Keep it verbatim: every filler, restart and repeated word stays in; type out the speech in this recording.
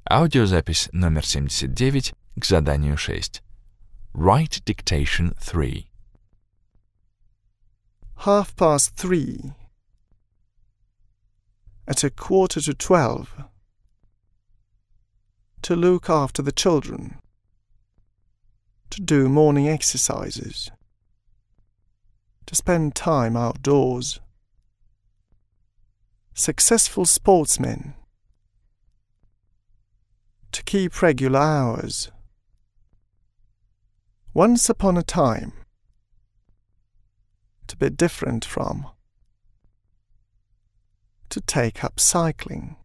Аудиозапись номер семьдесят девять к заданию шесть. Write dictation three. Half past three. At a quarter to twelve. To look after the children. To do morning exercises. To spend time outdoors. Successful sportsmen. To keep regular hours. Once upon a time. To be different from. To take up cycling.